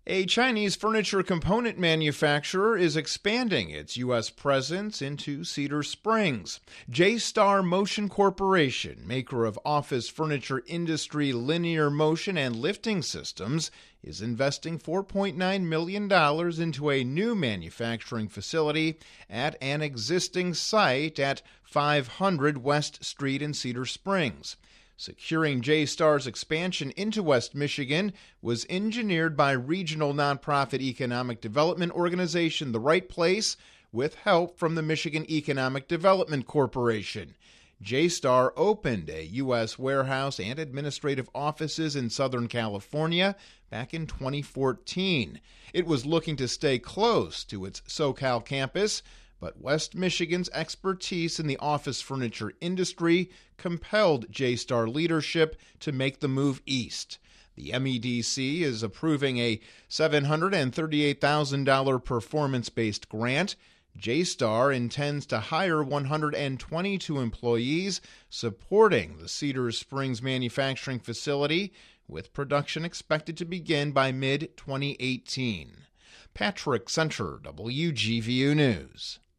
A Chinese furniture component manufacturer is expanding its U.S. presence into Cedar Springs. J-Star Motion Corporation, maker of office furniture industry linear motion and lifting systems, is investing $4.9 million into a new manufacturing facility at an existing site at 500 West Street in Cedar Springs. Securing J-Star's expansion into West Michigan was engineered by regional nonprofit economic development organization The Right Place with help from the Michigan Economic Development Corporation. J-Star opened a U.S. warehouse and administrative offices in Southern California back in 2014. It was looking to stay close to its SoCal campus, but West Michigan's expertise in the office furniture industry compelled J-Star leadership to make the move east. The MEDC is approving a $738,000 performance-based grant. J-Star intends to hire 122 employees supporting the Cedar Springs manufacturing facility, with production expected to begin by mid-2018. Patrick Center, WGVU News.